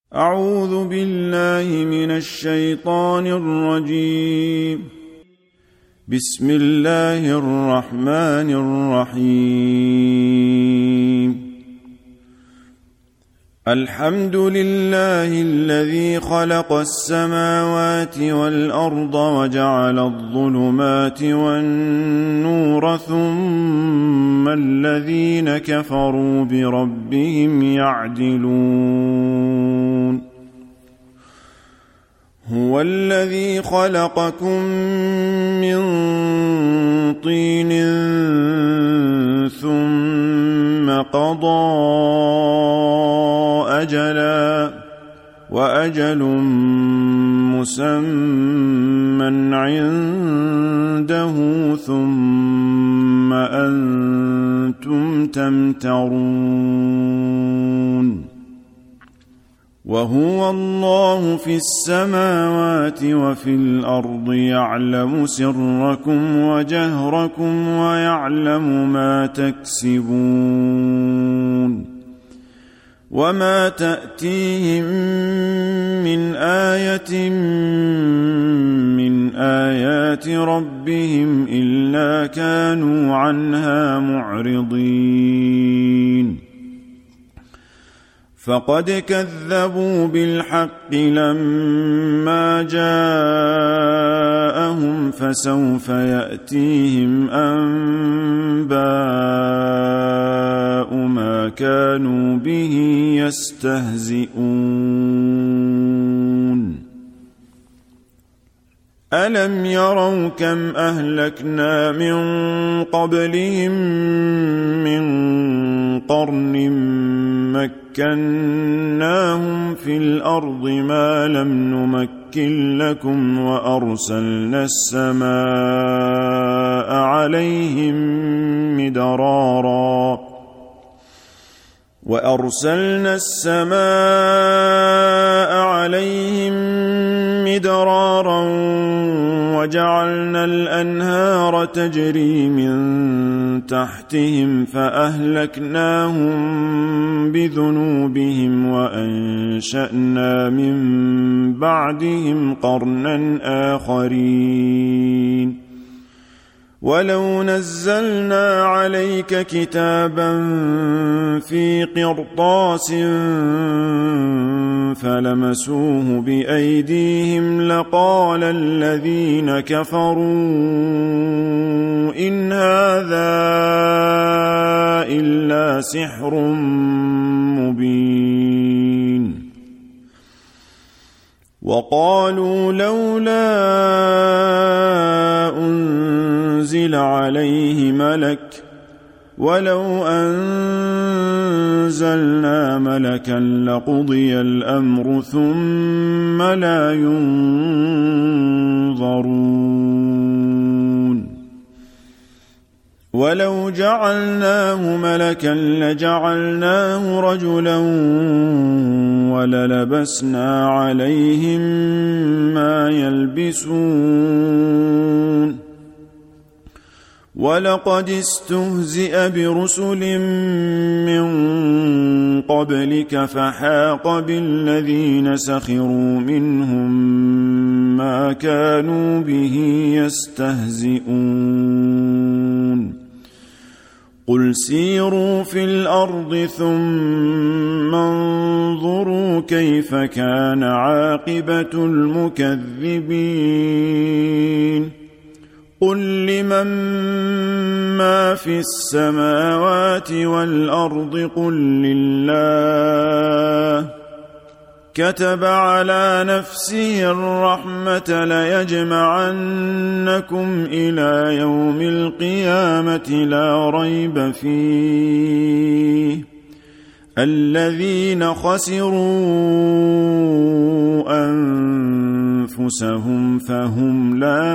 أعوذ بالله من الشيطان الرجيم. بسم الله الرحمن الرحيم. الحمد لله الذي خلق السماوات والأرض وجعل الظلمات والنور ثم الذين كفروا بربهم يعدلون. هو الذي خلقكم من طين ثم قضى أجلا وأجل مسمى عنده ثم أنتم تمترون. وهو الله في السماوات وفي الأرض يعلم سركم وجهركم ويعلم ما تكسبون. وما تأتيهم من آية من آيات ربهم إلا كانوا عنها معرضين. فقد كذبوا بالحق لما جاءهم فسوف يأتيهم أنباء ما كانوا به يستهزئون. ألم يروا كم أهلكنا من قبلهم من قرن مكناهم في الأرض ما لم نمكن لكم وأرسلنا السماء عليهم مدرارا وجعلنا الأنهار تجري من تحتهم فأهلكناهم بذنوبهم وأنشأنا من بعدهم قرنا آخرين. ولو نزلنا عليك كتابا في قرطاس فلمسوه بأيديهم لقال الذين كفروا إن هذا إلا سحر مبين. وقالوا لولا أنزل عليه ملك ولو أنزلنا ملكا لقضي الأمر ثم لا ينظرون. ولو جعلناه ملكا لجعلناه رجلا وللبسنا عليهم ما يلبسون. ولقد استهزئ برسل من قبلك فحاق بالذين سخروا منهم ما كانوا به يستهزئون. قل سيروا في الأرض ثم انظروا كيف كان عاقبة المكذبين. قل لمن ما في السماوات والأرض قل لله. كتب على نفسه الرحمة ليجمعنكم إلى يوم القيامة لا ريب فيه. الذين خسروا أنفسهم فهم لا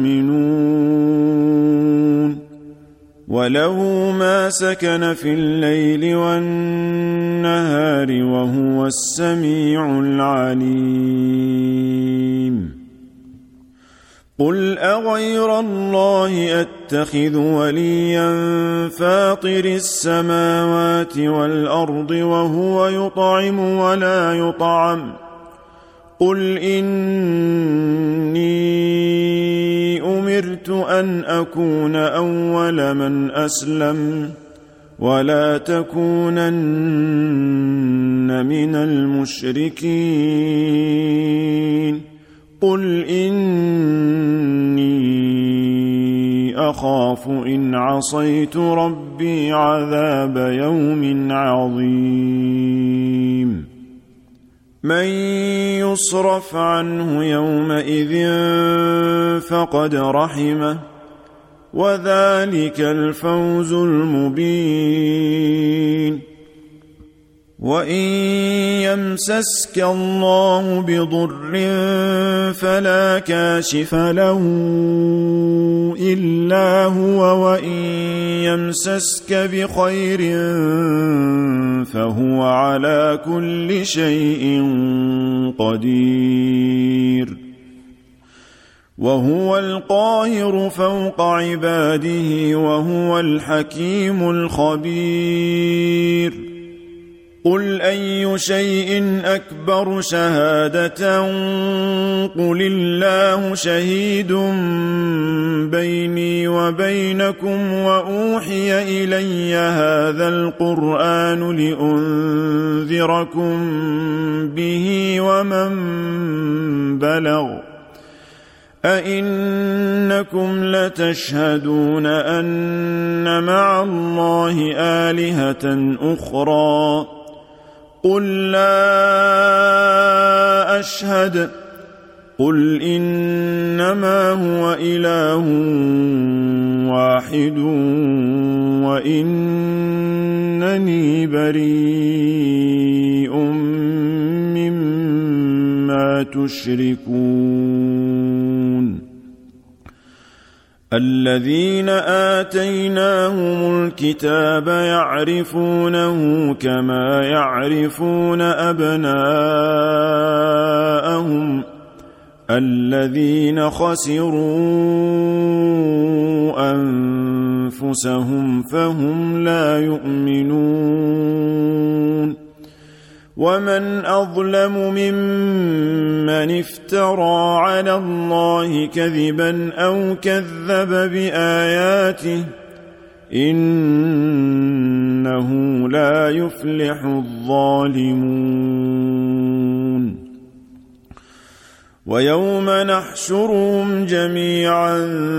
يؤمنون. وله ما سكن في الليل والنهار وهو السميع العليم. قل أغير الله أتخذ وليا فاطر السماوات والأرض وهو يطعم ولا يطعم قل إني أمرت أن أكون أول من أسلم ولا تكونن من المشركين قل إني أخاف إن عصيت ربي عذاب يوم عظيم من يصرف عنه يومئذ فقد رحمه وذلك الفوز المبين وإن يمسسك الله بضر فلا كاشف له إلا هو وإن يمسسك بخير فهو على كل شيء قدير وهو القاهر فوق عباده وهو الحكيم الخبير قل أي شيء أكبر شهادة قل الله شهيد بيني وبينكم وأوحي إلي هذا القرآن لأنذركم به ومن بلغ أئنكم لتشهدون أن مع الله آلهة أخرى قل لا أشهد قل إنما هو إله واحد وإنني بريء مما تشركون الذين آتيناهم الكتاب يعرفونه كما يعرفون أبناءهم الذين خسروا أنفسهم فهم لا يؤمنون ومن أظلم ممن افترى على الله كذبا أو كذب بآياته إنه لا يفلح الظالمون ويوم نحشرهم جميعا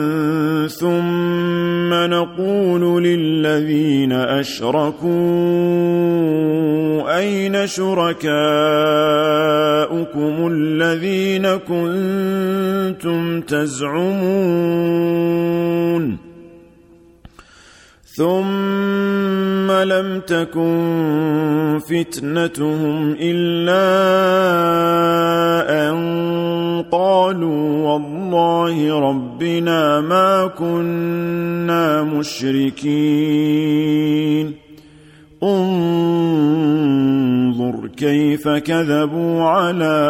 ثم نقول للذين أشركوا أين شركاؤكم الذين كنتم تزعمون ثم لم تكن فتنتهم إلا أن قالوا والله ربنا ما كنا مشركين انظر كيف كذبوا على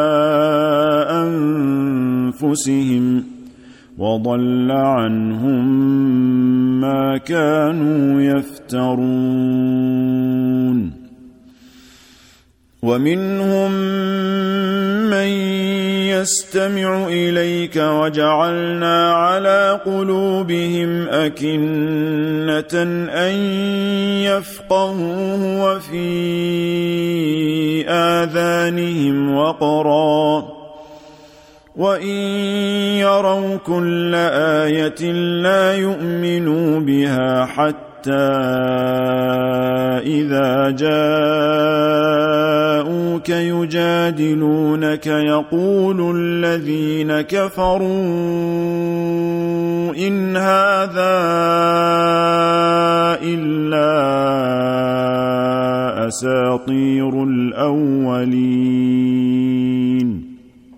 أنفسهم وضل عنهم ما كانوا يفترون ومنهم من يستمع إليك وجعلنا على قلوبهم أكنة أن يفقهوه وفي آذانهم وقرا وإن يروا كل آية لا يؤمنوا بها حتى إذا جاءوك يجادلونك يقول الذين كفروا إن هذا إلا أساطير الأولين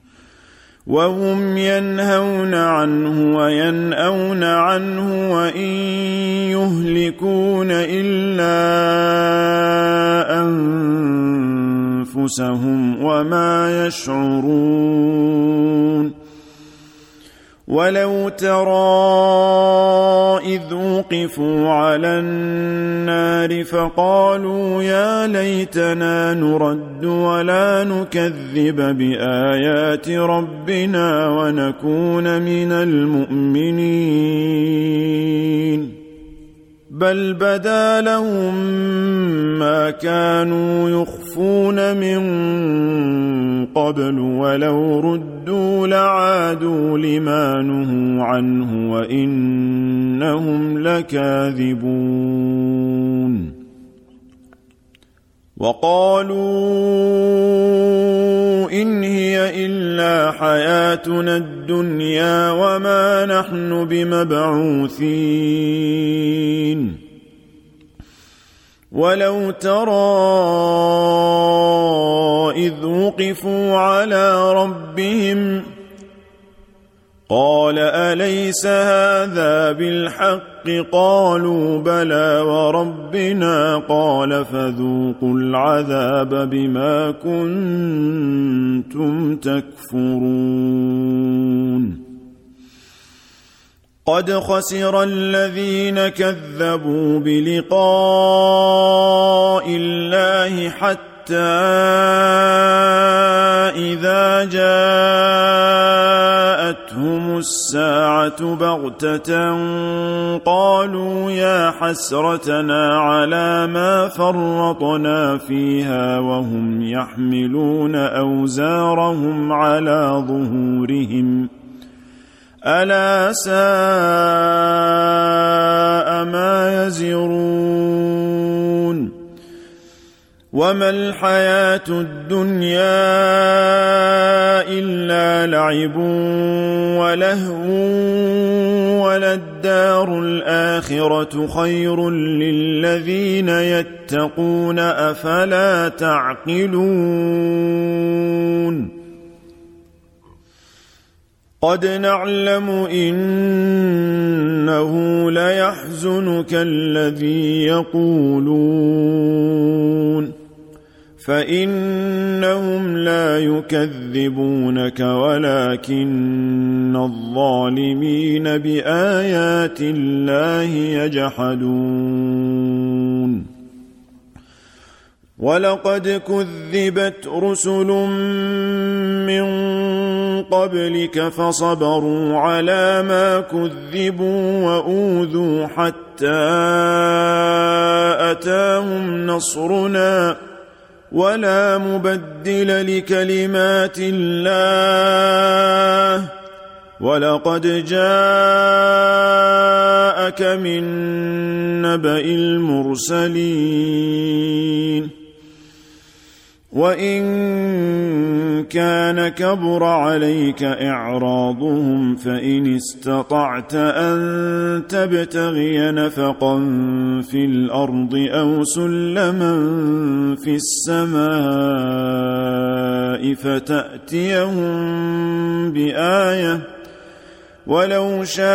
وهم ينهون عنه وينأون عنه وإن يهلكون إلا أنفسهم وما يشعرون ولو ترى إذ وقفوا على النار فقالوا يا ليتنا نرد ولا نكذب بآيات ربنا ونكون من المؤمنين بل بدا لهم ما كانوا يخفون من قبل ولو ردوا لعادوا لما نهوا عنه وإنهم لكاذبون وقالوا إن هي إلا حياتنا الدنيا وما نحن بمبعوثين ولو ترى إذ وقفوا على ربهم قال أليس هذا بالحق قالوا بلى وربنا قال فذوقوا العذاب بما كنتم تكفرون قد خسر الذين كذبوا بلقاء الله حتى إذا جاءتهم الساعة بغتة قالوا يا حسرتنا على ما فرطنا فيها وهم يحملون أوزارهم على ظهورهم ألا ساء ما يزرون وما الحياة الدنيا إلا لعب ولهو وللدار الآخرة خير للذين يتقون أفلا تعقلون قد نعلم إنه ليحزنك الذي يقولون فإنهم لا يكذبونك ولكن الظالمين بآيات الله يجحدون ولقد كذبت رسل من قبلك فصبروا على ما كذبوا وأوذوا حتى أتاهم نصرنا ولا مبدل لكلمات الله ولقد جاءك من نبأ المرسلين وإن كان كبر عليك إعراضهم فإن استطعت أن تبتغي نفقا في الأرض أو سلما في السماء فتأتيهم بآية ولو شاء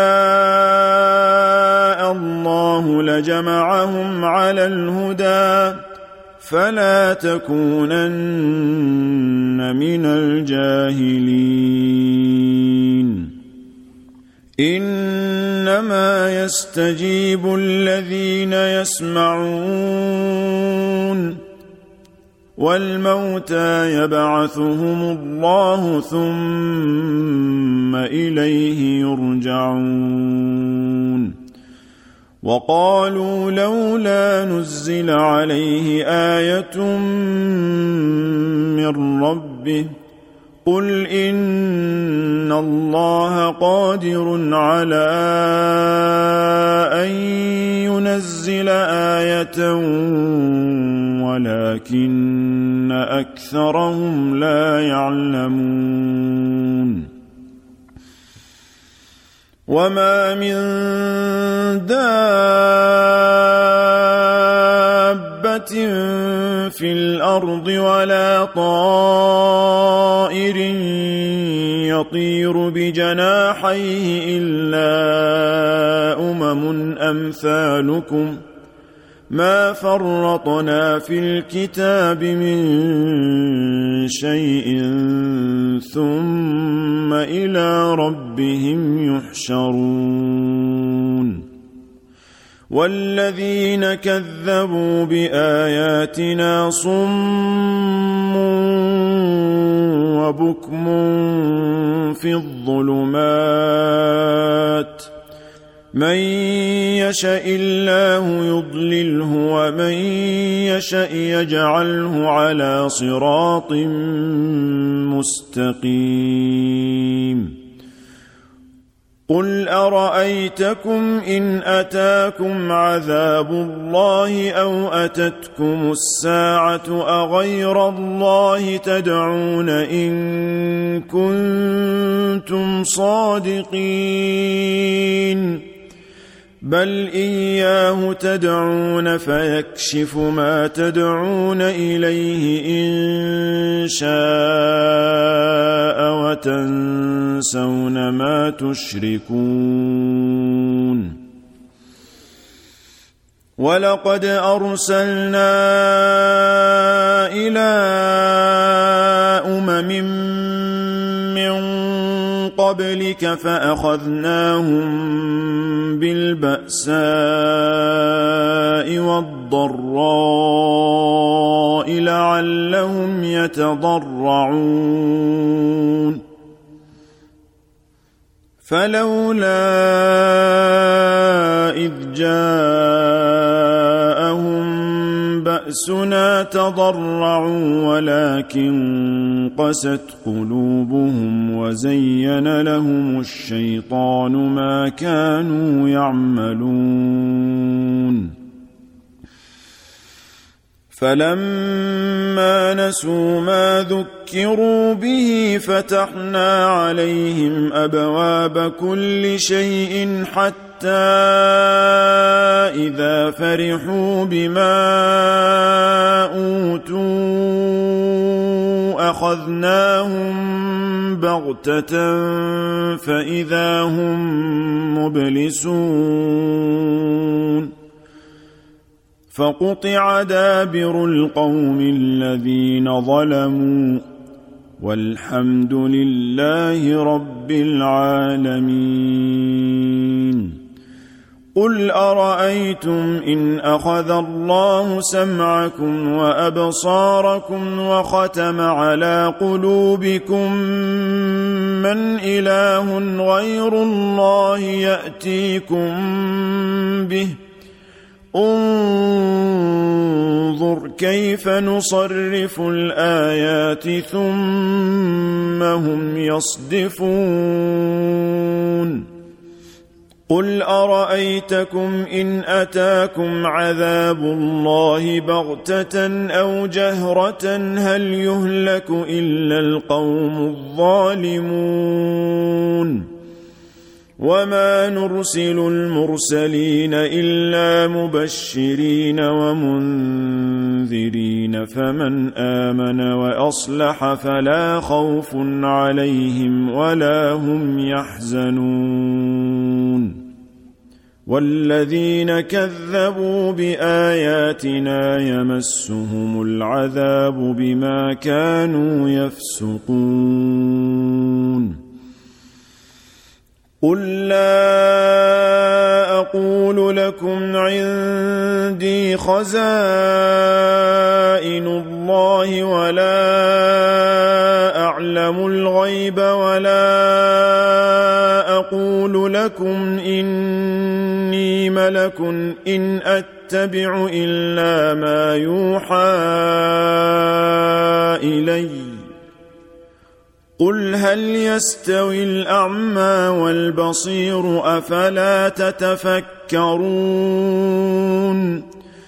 الله لجمعهم على الهدى فلا تكونن من الجاهلين إنما يستجيب الذين يسمعون والموتى يبعثهم الله ثم إليه يرجعون وقالوا لولا نزل عليه آية من ربه قل إن الله قادر على أن ينزل آية ولكن أكثرهم لا يعلمون وما من دابة في الأرض ولا طائر يطير بجناحيه إلا أمثالكم ما فرطنا في الكتاب من شيء ثم إلى ربهم يحشرون والذين كذبوا بآياتنا صم وبكم في الظلمات من يشاء الله يضلله ومن يشاء يجعله على صراط مستقيم قل أرأيتكم إن أتاكم عذاب الله أو أتتكم الساعة أغير الله تدعون إن كنتم صادقين بل إياه تدعون فيكشف ما تدعون إليه إن شاء وتنسون ما تشركون ولقد أرسلنا إلى من قبلك فأخذناهم بالبأساء والضراء لعلهم يتضرعون فلولا إذ جاءهم بأسنا تضرعوا ولكن قست قلوبهم وزين لهم الشيطان ما كانوا يعملون فلما نسوا ما ذكروا به فتحنا عليهم أبواب كل شيء حتى إذا فرحوا بما أوتوا أخذناهم بغتة فإذا هم مبلسون فقطع دابر القوم الذين ظلموا والحمد لله رب العالمين قل أرأيتم إن أخذ الله سمعكم وأبصاركم وختم على قلوبكم من إله غير الله يأتيكم به انظر كيف نصرف الآيات ثم هم يصدفون قل أرأيتكم إن أتاكم عذاب الله بغتة أو جهرة هل يهلك إلا القوم الظالمون وما نرسل المرسلين إلا مبشرين ومنذرين فمن آمن وأصلح فلا خوف عليهم ولا هم يحزنون والذين كذبوا بآياتنا يمسهم العذاب بما كانوا يفسقون قل لا أقول لكم عندي خزائن الله ولا أعلم الغيب ولا أقول لكم إني ملك إن أتبع إلا ما يوحى إلي قل هل يستوي الأعمى والبصير أفلا تتفكرون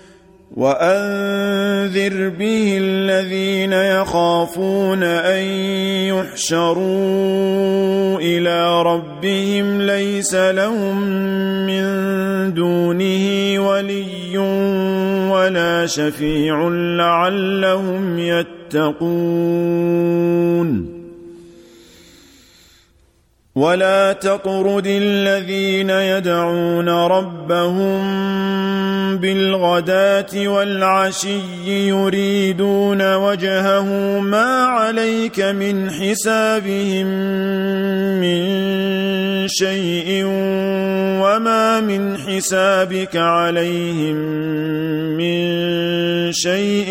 وأنذر به الذين يخافون أن يحشروا إلى ربهم ليس لهم من دونه ولي ولا شفيع لعلهم يتقون ولا تطرد الذين يدعون ربهم بالغداة والعشي يريدون وجهه ما عليك من حسابهم من شيء وما من حسابك عليهم من شيء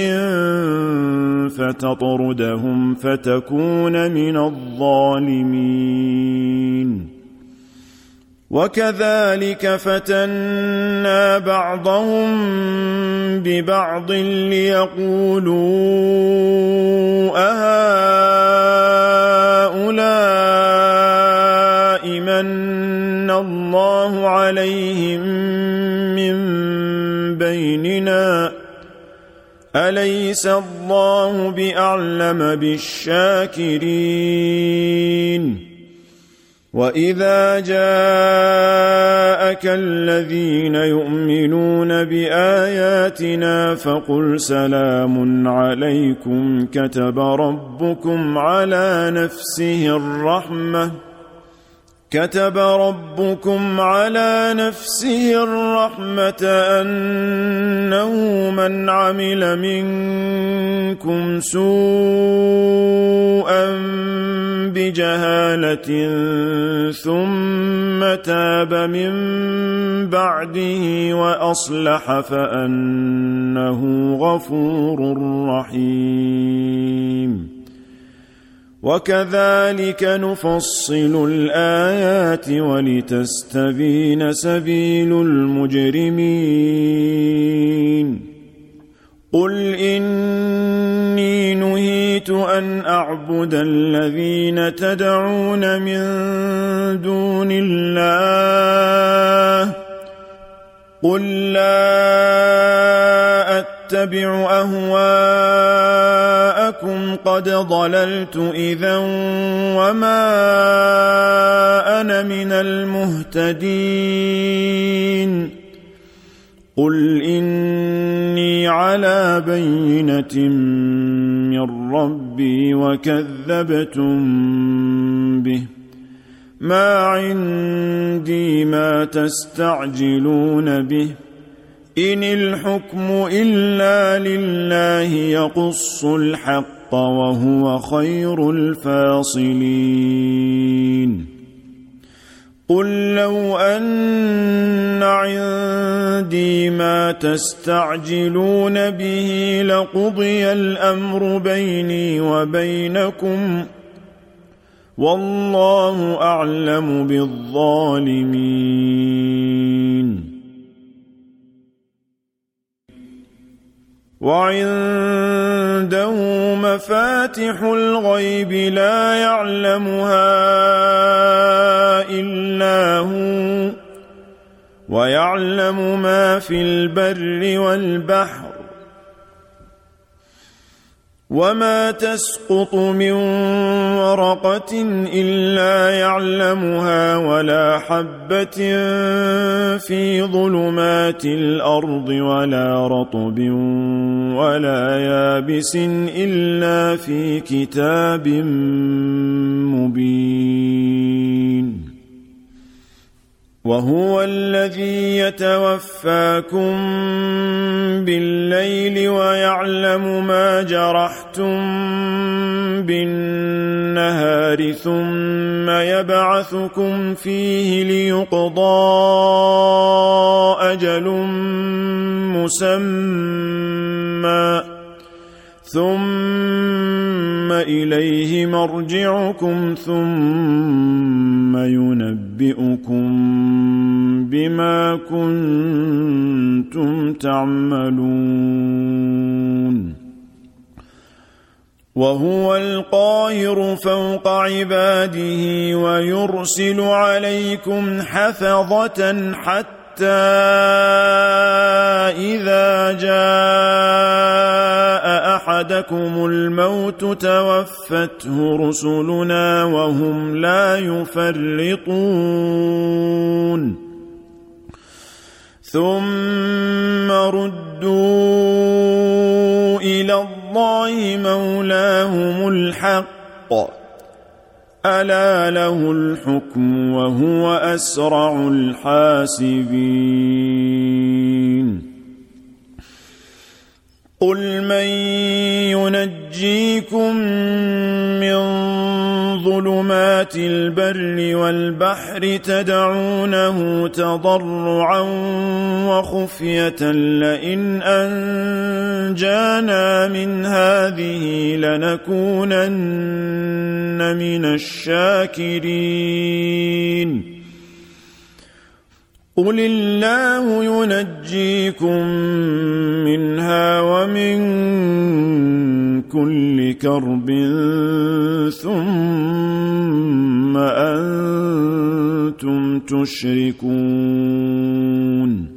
فتطردهم فتكون من الظالمين. وكذلك فتنا بعضهم ببعض ليقولوا أهؤلاء من الله عليهم من بيننا أليس الله بأعلم بالشاكرين. وإذا جاءك الذين يؤمنون بآياتنا فقل سلام عليكم كتب ربكم على نفسه الرحمة أنه من عمل منكم سوءا بجهالة ثم تاب من بعده وأصلح فأنه غفور رحيم. وكذلك نفصل الآيات ولتستبين سبيل المجرمين. قل إني نهيت أن أعبد الذين تدعون من دون الله قل لا أتبع أهواءكم قد ضللت إذا وما أنا من المهتدين. قل إني على بينة من ربي وكذبتم به ما عندي ما تستعجلون به إن الحكم إلا لله يقص الحق وهو خير الفاصلين. قل لو أن عندي ما تستعجلون به لقضي الأمر بيني وبينكم والله أعلم بالظالمين. وعنده مفاتح الغيب لا يعلمها إلا هو ويعلم ما في البر والبحر وما تسقط من ورقة إلا يعلمها ولا حبة في ظلمات الأرض ولا رطب ولا يابس إلا في كتاب مبين. وهو الذي يتوفاكم بالليل ويعلم ما جرحتم بالنهار ثم يبعثكم فيه ليقضى أجل مسمى ثم إليه مرجعكم ثم ينبئكم بما كنتم تعملون. وهو القاهر فوق عباده ويرسل عليكم حفظة حتى إذا جاء أحدكم الموت توفته رسلنا وهم لا يفرطون ثم ردوا إلى الله مولاهم الحق ألا له الحكم وهو أسرع الحاسبين قل من ينجيكم من ظلمات البر والبحر تدعونه تضرعا وخفية لئن أنجانا من هذه لنكونن من الشاكرين قل الله ينجيكم منها ومن كل كرب ثم أنتم تشركون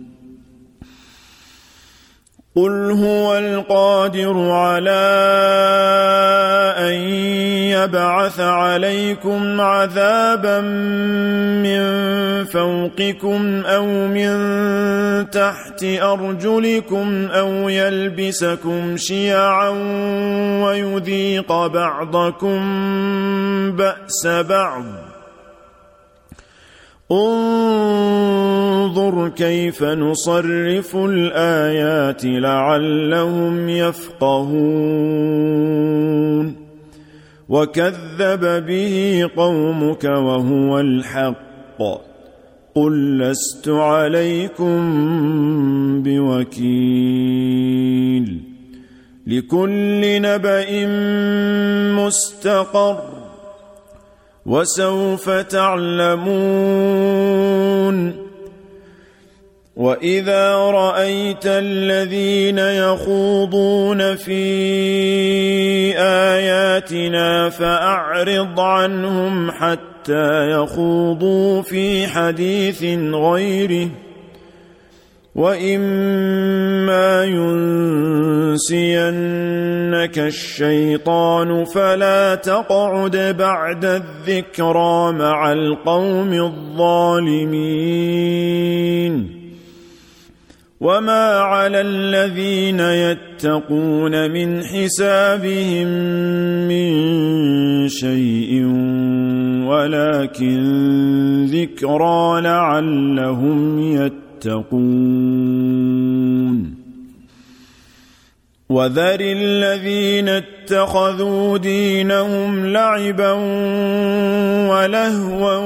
قل هو القادر على أن يبعث عليكم عذابا من فوقكم أو من تحت أرجلكم أو يلبسكم شيعا ويذيق بعضكم بأس بعض انظر كيف نصرف الآيات لعلهم يفقهون وكذب به قومك وهو الحق قل لست عليكم بوكيل لكل نبأ مستقر وسوف تعلمون وإذا رأيت الذين يخوضون في آياتنا فأعرض عنهم حتى يخوضوا في حديث غيره وإما ينسينك الشيطان فلا تقعد بعد الذكرى مع القوم الظالمين وما على الذين يتقون من حسابهم من شيء ولكن ذكرى لعلهم يتقون وذر الذين اتخذوا دينهم لعبا ولهوا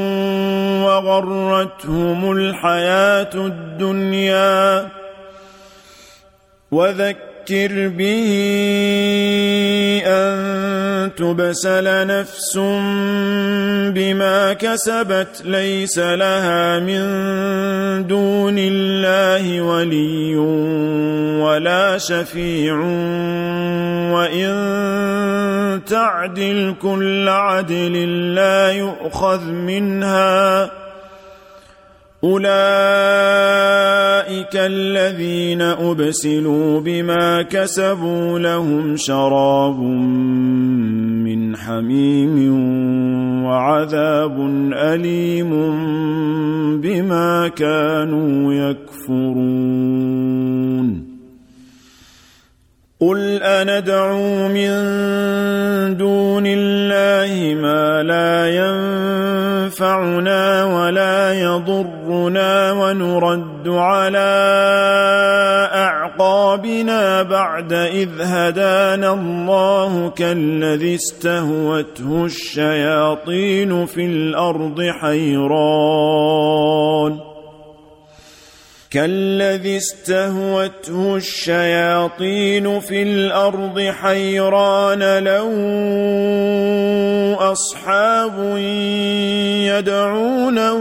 وغرتهم الحياة الدنيا وذكر به أن تبسل نفس بما كسبت ليس لها من دون الله ولي ولا شفيع وإن تعدل كل عدل لا يؤخذ منها أولئك الذين أبسلوا بما كسبوا لهم شراب من حميم وعذاب أليم بما كانوا يكفرون قل أندعو من دون الله ما لا ينفعنا ولا يضرنا ونرد على أعقابنا بعد إذ هدانا الله كالذي استهوته الشياطين في الأرض حيران له أصحاب يدعونه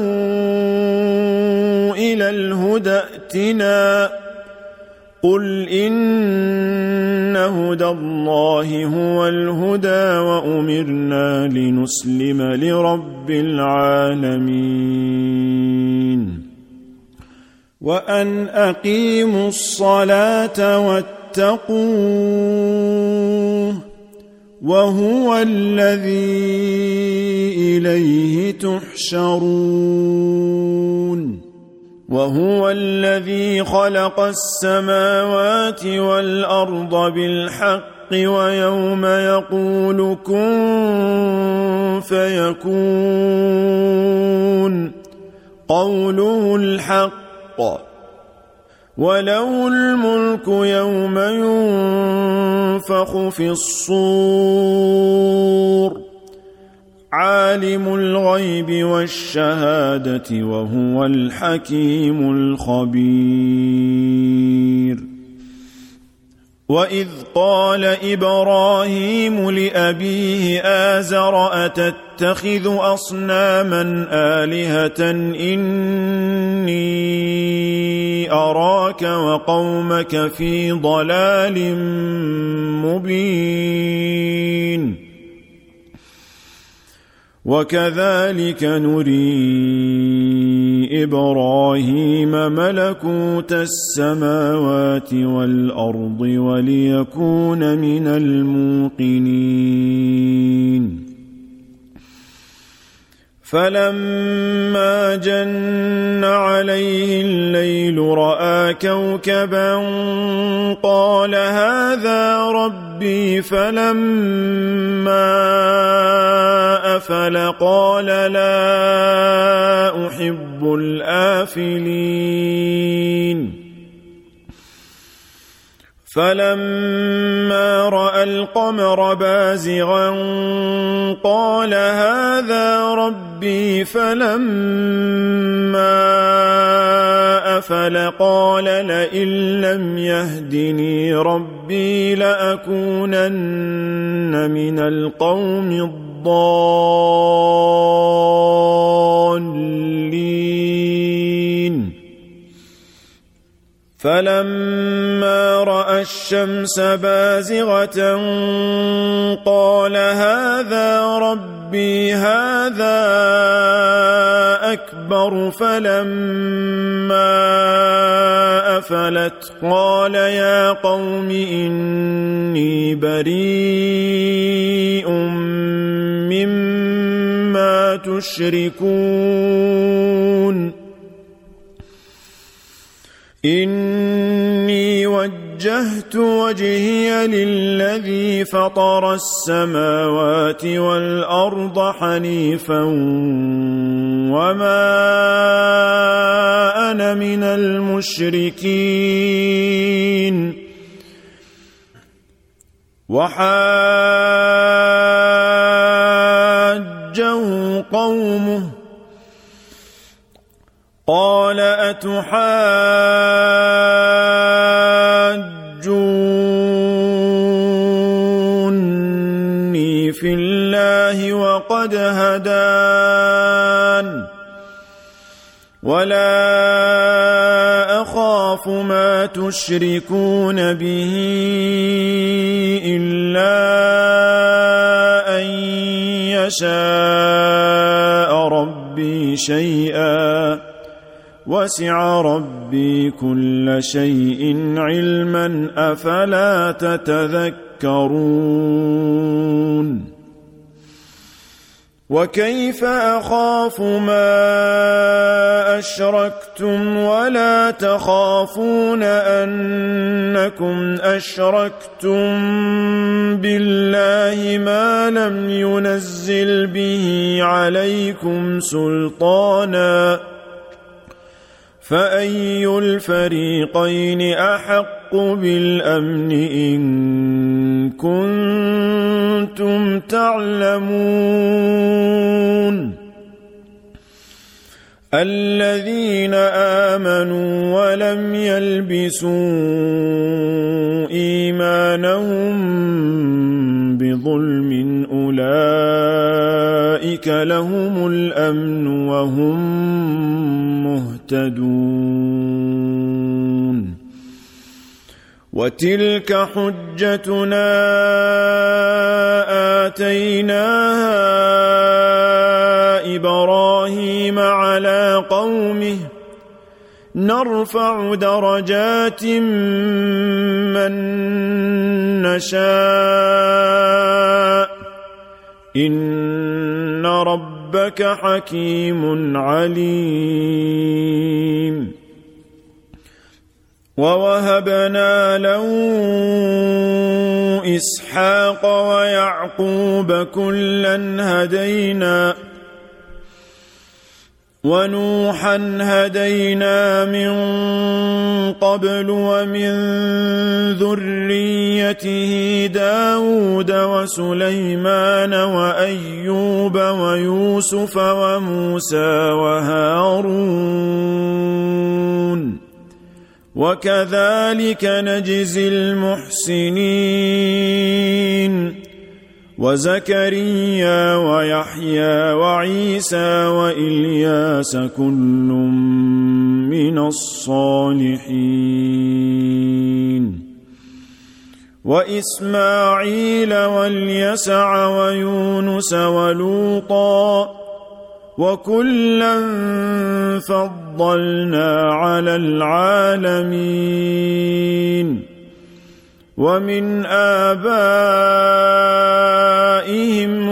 إلى الهدى ائتنا قل إن هدى الله هو الهدى وأمرنا لنسلم لرب العالمين وأن أقيموا الصلاة واتقوه وهو الذي إليه تحشرون وهو الذي خلق السماوات والأرض بالحق ويوم يقول كن فيكون قوله الحق وله الملك يوم ينفخ في الصور عالم الغيب والشهادة وهو الحكيم الخبير وإذ قال إبراهيم لأبيه آزر أتتخذ أصناما آلهة إني أراك وقومك في ضلال مبين وكذلك نري إبراهيم ملكوت السماوات والأرض وليكون من الموقنين فلما جن عليه الليل رأى كوكبا قال هذا ربي فلما أفل قال لا أحب الآفلين فلما رأى القمر بازغا قال هذا ربي فلما أفل قال لئن لم يهدني ربي لأكونن من القوم الضالين فلما رأى الشمس بازغة قال هذا ربي هذا أكبر فلما أفلت قال يا قوم إني بريء مما تشركون إني وجهت وجهي للذي فطر السماوات والأرض حنيفا وما أنا من المشركين وحاجه قومه قال أتحاجوني في الله وقد هدان ولا أخاف ما تشركون به إلا أن يشاء ربي شيئا وسع ربي كل شيء علما أفلا تتذكرون وكيف أخاف ما أشركتم ولا تخافون أنكم أشركتم بالله ما لم ينزل به عليكم سلطانا فأي الفريقين أحق بالأمن إن كنتم تعلمون الذين آمنوا ولم يلبسوا إيمانهم بظلم أولئك لهم الأمن وهم مهتدون وتلك حجتنا آتيناها إبراهيم على قومه نرفع درجات من نشاء إن ربك حكيم عليم ووهبنا له إسحاق ويعقوب كلا هدينا ونوحا هدينا من قبل ومن ذريته داود وسليمان وأيوب ويوسف وموسى وهارون وكذلك نجزي المحسنين وزكريا ويحيى وعيسى وإلياس كل من الصالحين وإسماعيل واليسع ويونس ولوطا وكلا فضلنا على العالمين ومن آبائهم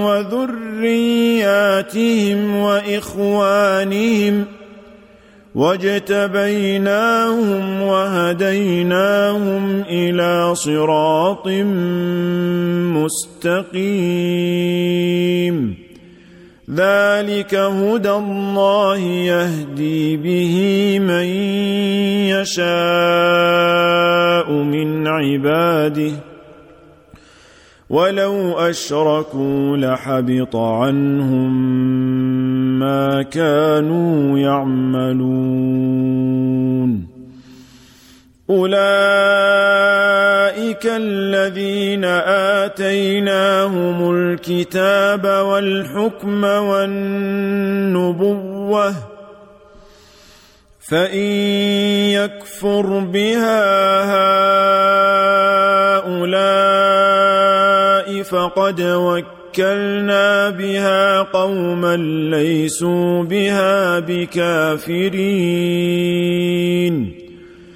وذرياتهم وإخوانهم واجتبيناهم وهديناهم إلى صراط مستقيم ذلك هدى الله يهدي به من يشاء من عباده ولو أشركوا لحبط عنهم ما كانوا يعملون أولئك الذين آتيناهم الكتاب والحكم والنبوة فإن يكفر بها هؤلاء فقد وكلنا بها قوما ليسوا بها بكافرين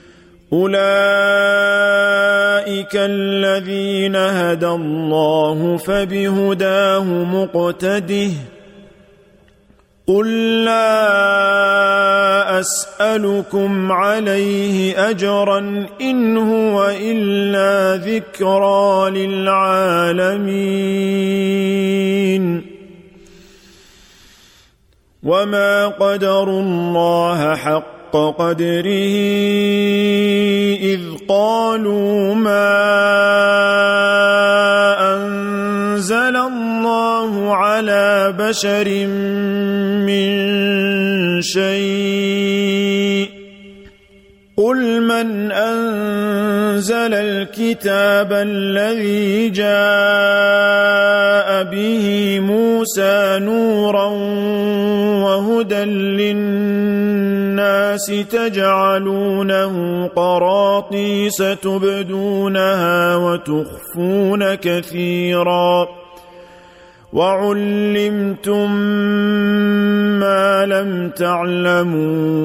أولئك الذين هدى الله فبهداه مقتده قل لا أسألكم عليه أجرا إن هو إلا ذكرى للعالمين وما قدروا الله حق قدره إذ قالوا ما أنزل الله على بشر من شيء قل من أنزل الكتاب الذي جاء به موسى نورا وهدى للناس تجعلونه قراطيس تبدونها وتخفون كثيرا وعلمتم ما لم تعلموا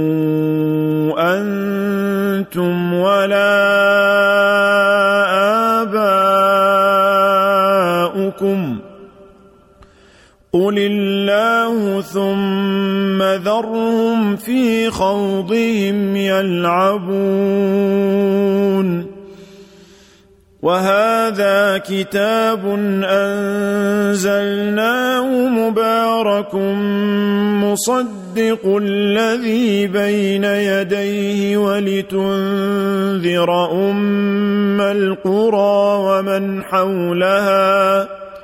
أنتم ولا آباؤكم قل الله ثم ذرهم في خوضهم يلعبون وهذا كتاب أنزلناه مبارك مصدق الذي بين يديه ولتنذر أم القرى ومن حولها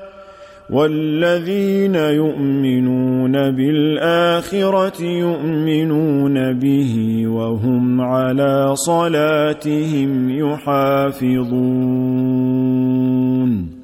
والذين يؤمنون بالآخرة يؤمنون به وهم على صلاتهم يحافظون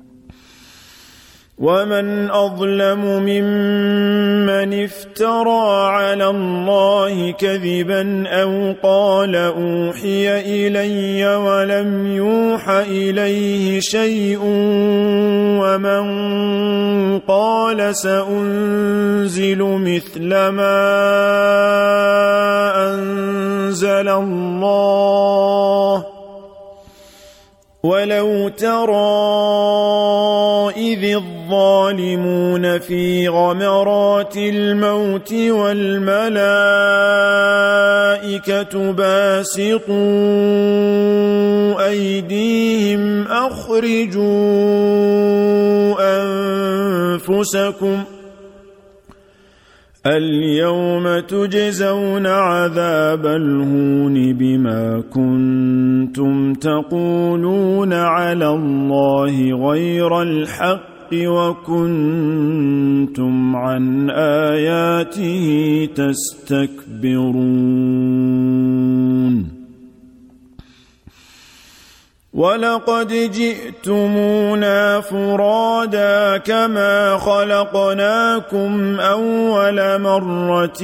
ومن أظلم ممن افترى على الله كذبا أو قال أوحي إلي ولم يوح إليه شيء ومن قال سأنزل مثل ما أنزل الله ولو ترى إذ الظالمون في غمرات الموت والملائكة باسطوا أيديهم أخرجوا أنفسكم اليوم تجزون عذاب الهون بما كنتم تقولون على الله غير الحق وكنتم عن آياته تستكبرون ولقد جئتمونا فرادا كما خلقناكم أول مرة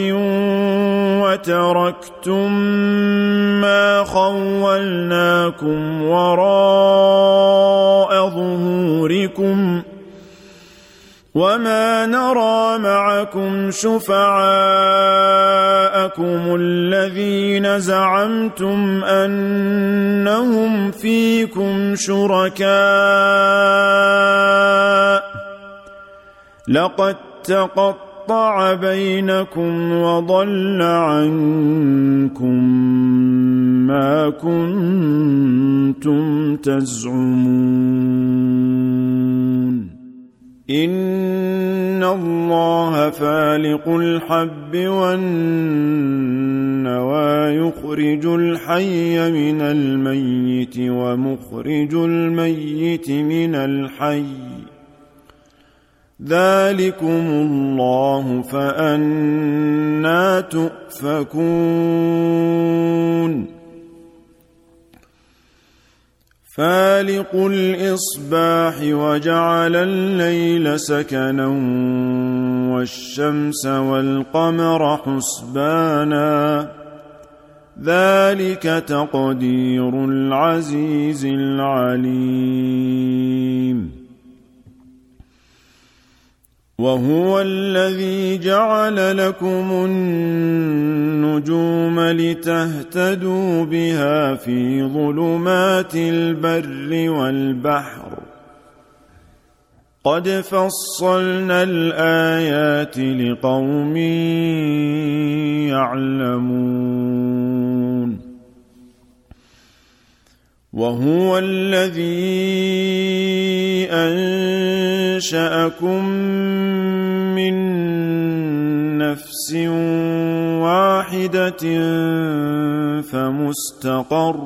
وتركتم ما خولناكم وراء ظهوركم وما نرى معكم شفعاءكم الذين زعمتم أنهم فيكم شركاء لقد تقطع بينكم وضل عنكم ما كنتم تزعمون إن الله فالق الحب والنوى يخرج الحي من الميت ومخرج الميت من الحي ذلكم الله فأنى تؤفكون فالق الإصباح وجعل الليل سكنا والشمس والقمر حسبانا ذلك تقدير العزيز العليم وهو الذي جعل لكم النجوم لتهتدوا بها في ظلمات البر والبحر قد فصلنا الآيات لقوم يعلمون وهو الذي أنشأكم من نفس واحدة فمستقر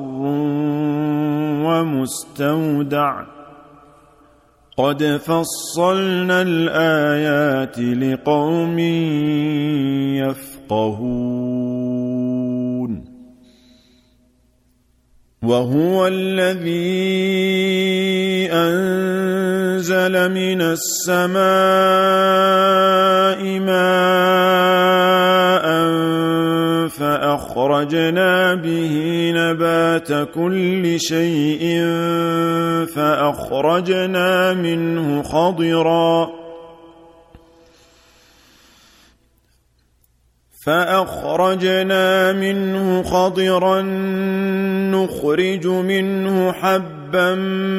ومستودع قد فصلنا الآيات لقوم يفقهون وهو الذي أنزل من السماء ماء فأخرجنا به نبات كل شيء فأخرجنا منه خضرا نخرج منه حبا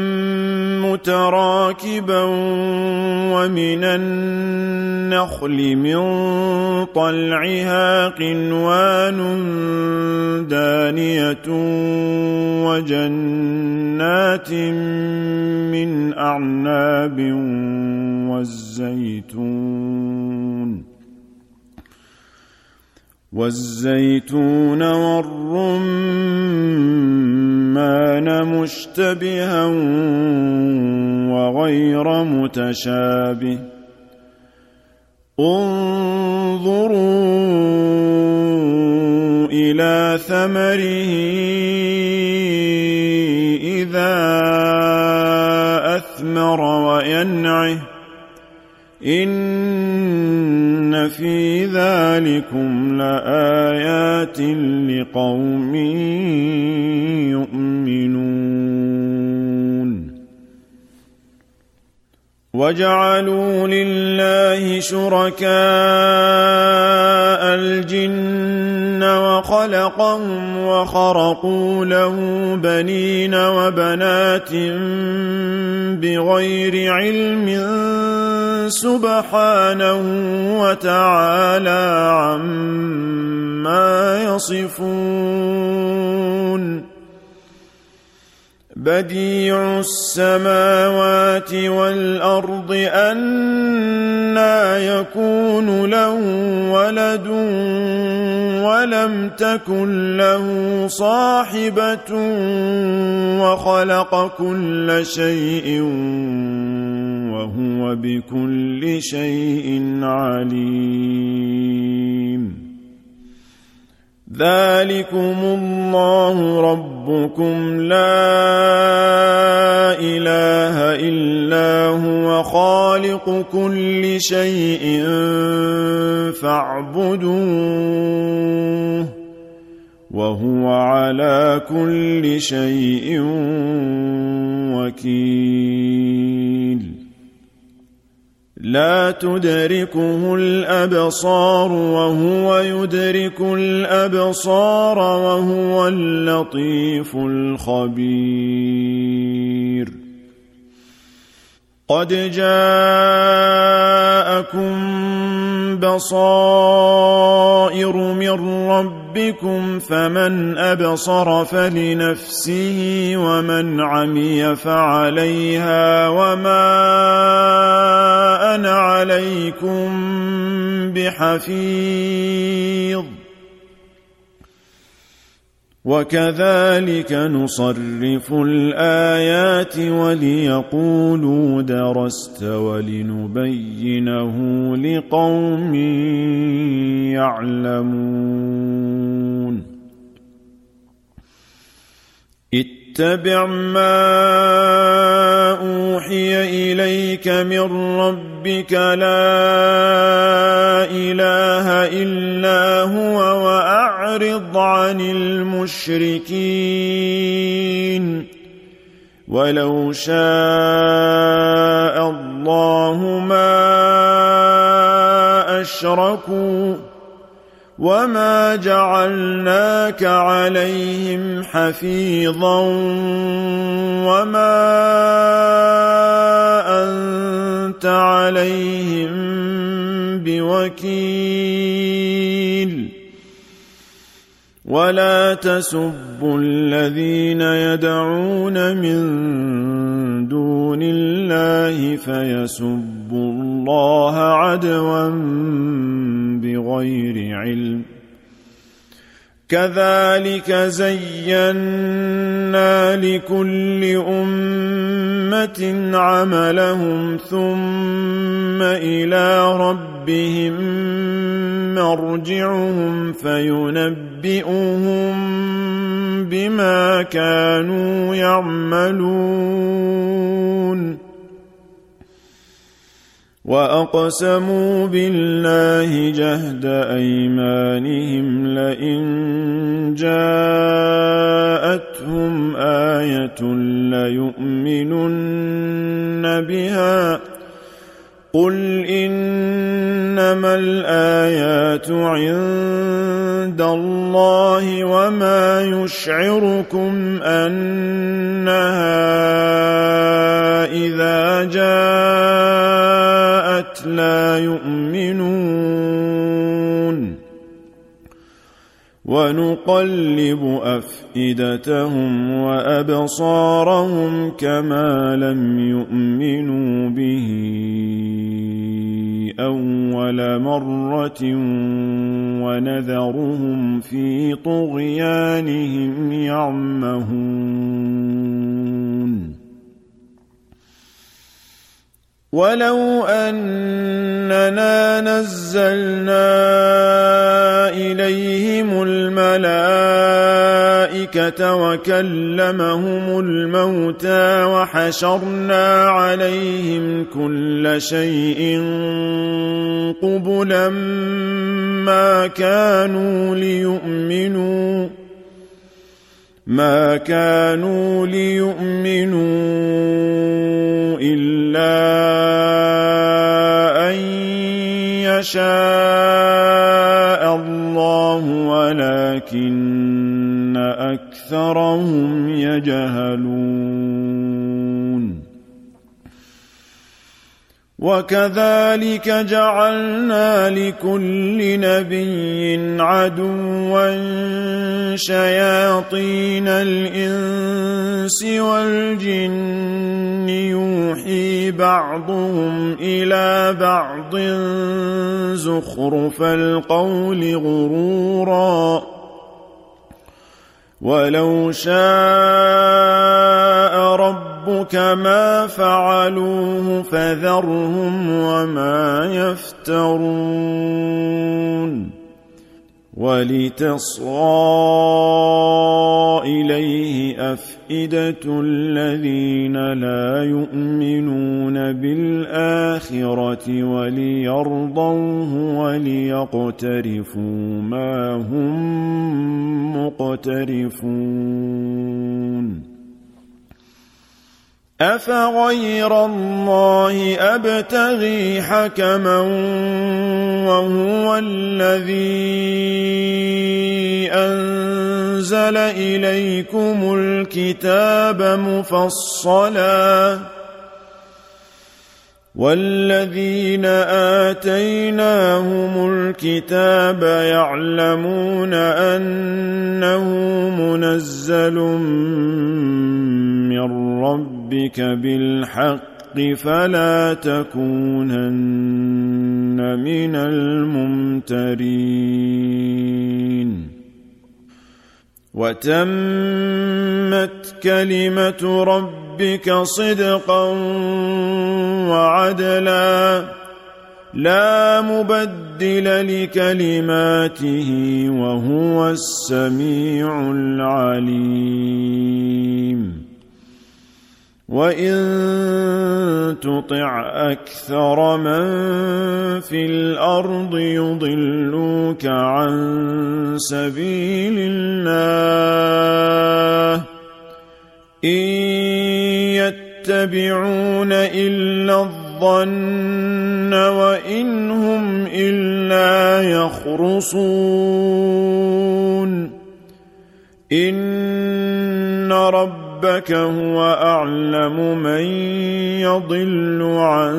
متراكبا ومن النخل من طلعها قنوان دانية وجنات من أعناب والزيتون والرمان مشتبها وغير متشابه انظروا إلى ثمره إذا أثمر وينعه إن في ذلكم لآيات لقوم يؤمنون وجعلوا لله شركاء الجن وخلقهم وخرقوا له بنين وبنات بغير علم سبحانه وتعالى عما يصفون بديع السماوات والأرض أنى يكون له ولد ولم تكن له صاحبة وخلق كل شيء وهو بكل شيء عليم ذلكم الله ربكم لا إله إلا هو خالق كل شيء فاعبدوه وهو على كل شيء وكيل لا تدركه الأبصار وهو يدرك الأبصار وهو اللطيف الخبير قد جاءكم بصائر من ربكم فمن أبصر فلنفسه ومن عمي فعليها وما أنا عليكم بحفيظ وكذلك نصرف الآيات وليقولوا درست ولنبينه لقوم يعلمون اتبع ما أوحي إليك من ربك لا إله إلا هو وأعرض عن المشركين ولو شاء الله ما أشركوا وما جعلناك عليهم حفيظا وما أنت عليهم بوكيل ولا تسبوا الذين يدعون من دون الله فيسبوا الله عدوا بغير علم كذلك زينا لكل أمة عملهم ثم إلى ربهم مرجعهم فينبئهم بما كانوا يعملون وأقسموا بالله جهد أيمانهم لئن جاءتهم آية ليؤمنن بها قل إنما الآيات عند الله وما يشعركم أنها إذا جاءت لا يؤمنون ونقلب أفئدتهم وأبصارهم كما لم يؤمنوا به أول مرة ونذرهم في طغيانهم يعمهون ولو أننا نزلنا إليهم الملائكة وكلمهم الموتى وحشرنا عليهم كل شيء قبلا ما كانوا ليؤمنوا إلا إلا أن يشاء الله ولكن أكثرهم يجهلون وكذلك جعلنا لكل نبي عدوا شياطين الإنس والجن يوحي بعضهم إلى بعض زخرف القول غرورا ولو شاء ربك ما فعلوه فذرهم وما يفترون ولتصغى إليه أفئدة الذين لا يؤمنون بالآخرة وليرضوه وليقترفوا ما هم مقترفون أفغير الله أبتغي حكما وهو الذي أنزل إليكم الكتاب مفصلا والذين آتيناهم الكتاب يعلمون أنه منزل من ربك بالحق فلا تكونن من الممترين وتمت كلمة ربك صدقا وعدلا لا مبدل لكلماته وهو السميع العليم وإن تطع أكثر من في الأرض يضلوك عن سبيل الله إن يتبعون إلا الظن وإن هم إلا يخرصون إن ربك هو أعلم من يضل عن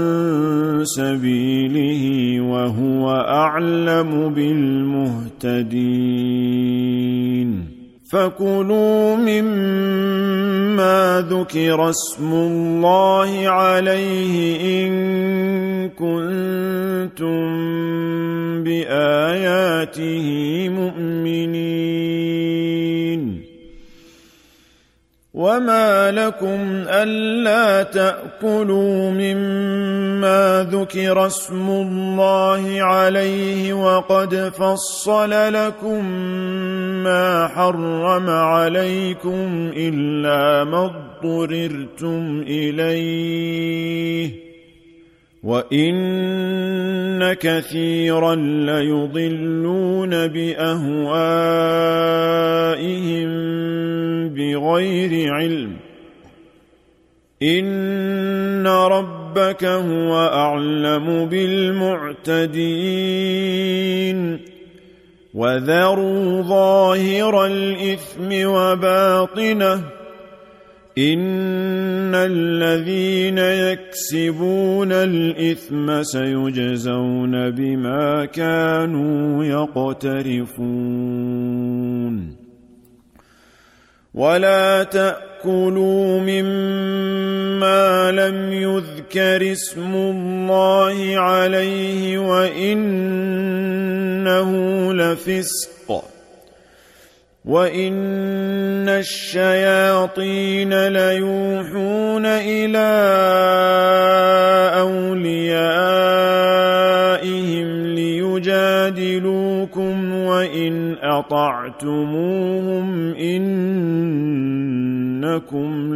سبيله وهو أعلم بالمهتدين فكلوا مما ذكر اسم الله عليه إن كنتم بآياته مؤمنين وما لكم ألا تأكلوا مما ذكر اسم الله عليه وقد فصل لكم ما حرم عليكم إلا ما اضطررتم إليه وإن كثيرا ليضلون بأهوائهم بغير علم إن ربك هو أعلم بالمعتدين وذروا ظاهر الإثم وباطنه إن الذين يكسبون الإثم سيجزون بما كانوا يقترفون ولا تأكلوا مما لم يذكر اسم الله عليه وإنه لفسق وإن الشياطين ليوحون إلى أوليائهم ليجادلوكم وإن أطعتموهم إنكم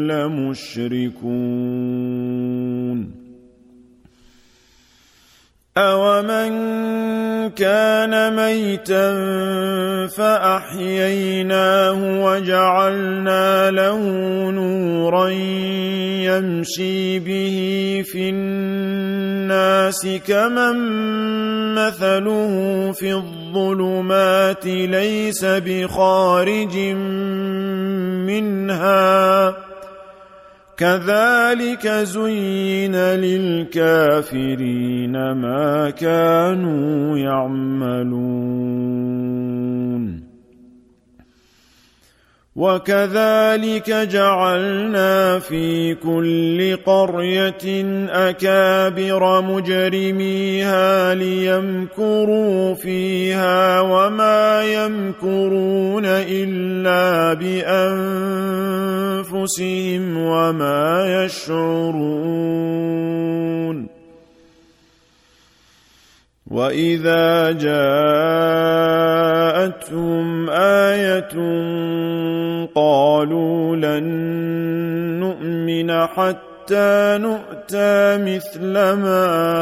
لمشركون أَوَمَنْ كَانَ مَيْتًا فَأَحْيَيْنَاهُ وَجَعَلْنَا لَهُ نُورًا يمشي به في الناس كمن مثله في الظلمات ليس بخارج منها كذلك زين للكافرين ما كانوا يعملون وكذلك جعلنا في كل قرية أكابر مجرميها ليمكروا فيها وما يمكرون إلا بأنفسهم وما يشعرون وإذا جاءتهم آية قالوا لن نؤمن حتى نؤتى مثل ما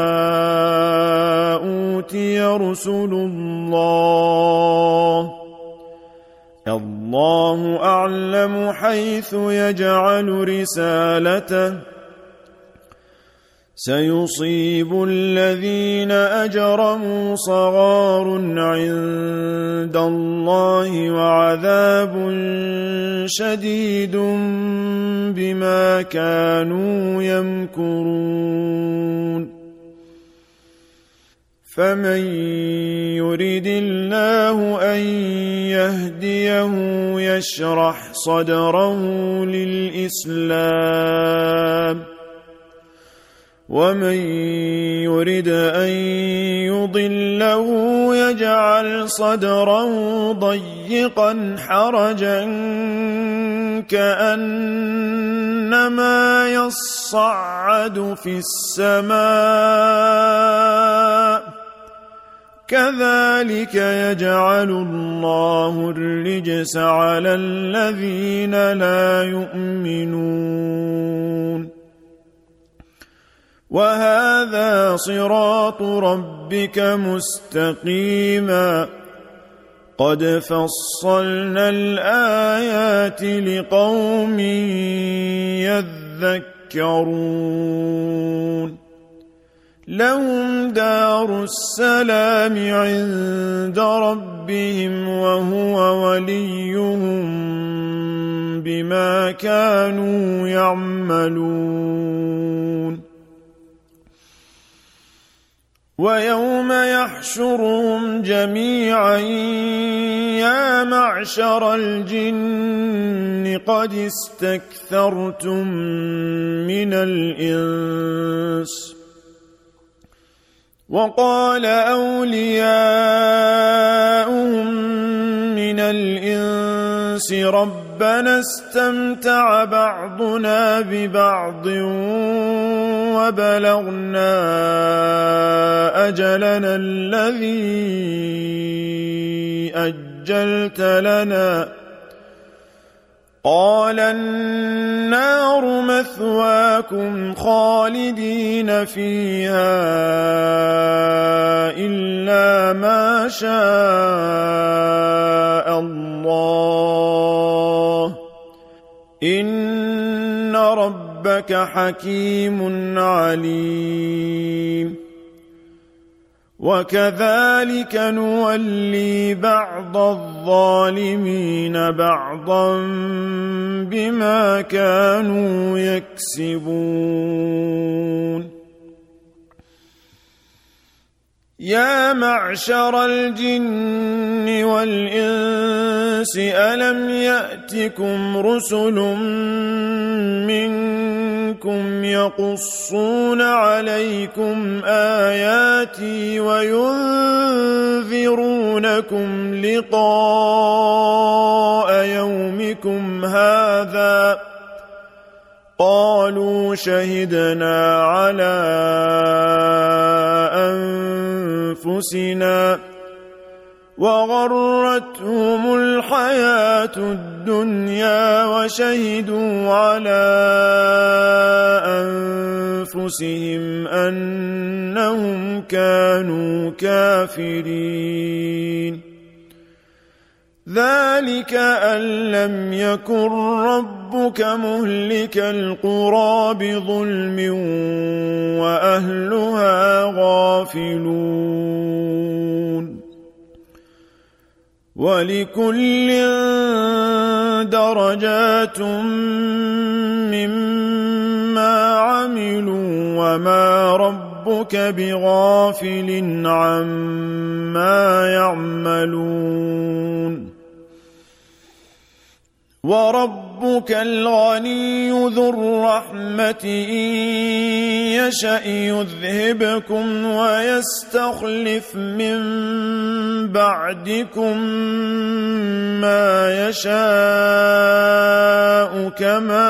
أوتي رسل الله أعلم حيث يجعل رسالته سيصيب الذين أجرموا صغار عند الله وعذاب شديد بما كانوا يمكرون فمن يرد الله أن يهديه يشرح صدره للإسلام ومن يرد أن يضله يجعل صدره ضيقا حرجا كأنما يصعد في السماء كذلك يجعل الله الرجس على الذين لا يؤمنون وهذا صراط ربك مستقيما قد فصلنا الآيات لقوم يذكرون لهم دار السلام عند ربهم وهو وليهم بما كانوا يعملون ويوم يحشرهم جميعا يا معشر الجن قد استكثرتم من الإنس وقال أولياؤهم من الإنس ربنا استمتع بعضنا ببعض وبلغنا أجلنا الذي أجلت لنا قال النار مثواكم خالدين فيها إلا ما شاء الله إن ربك حكيم عليم وكذلك نولي بعض الظالمين بعضا بما كانوا يكسبون يا معشر الجن والإنس ألم يأتكم رسل منكم يقصون عليكم آياتي وينذرونكم لقاء يومكم هذا قالوا شهدنا على أنفسنا وغرتهم الحياة الدنيا وشهدوا على أنفسهم أنهم كانوا كافرين ذلك أن لم يكن ربك مهلك القرى بظلم وأهلها غافلون ولكل درجات مما عملوا وما ربك بغافل عما يعملون وربك الغني ذو الرحمة إن يشأ يذهبكم ويستخلف من بعدكم ما يشاء كما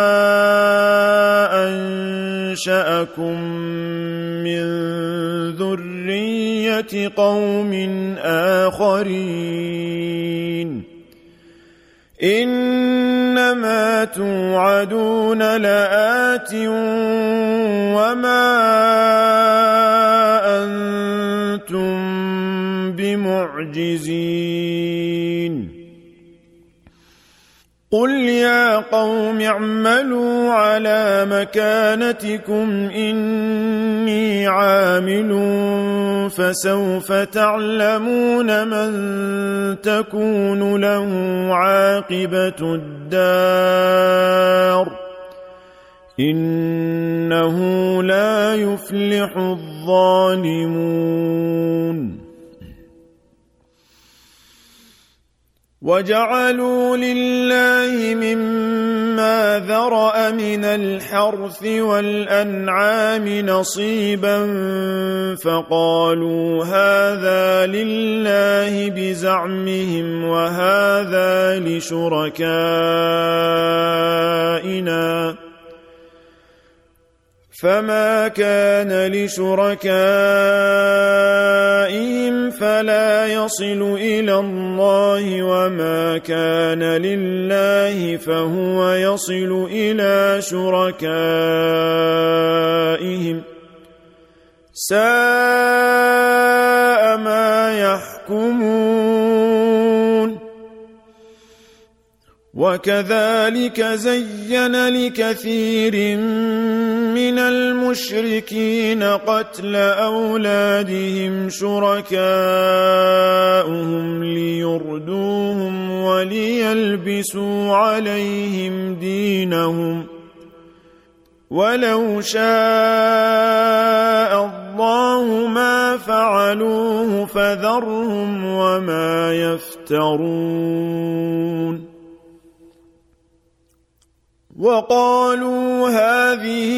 أنشأكم من ذرية قوم آخرين إنما توعدون لآت وما أنتم بمعجزين قل يا قوم اعملوا على مكانتكم إني عامل فسوف تعلمون من تكون له عاقبة الدار إنه لا يفلح الظالمون وجعلوا لله مما ذرأ من الحرث والأنعام نصيبا فقالوا هذا لله بزعمهم وهذا لشركائنا فما كان لشركائهم فلا يصل إلى الله وما كان لله فهو يصل إلى شركائهم ساء ما يحكمون وكذلك زين لكثير من المشركين قتل أولادهم شركاؤهم ليردوهم وليلبسوا عليهم دينهم ولو شاء الله ما فعلوه فذرهم وما يفترون وقالوا هذه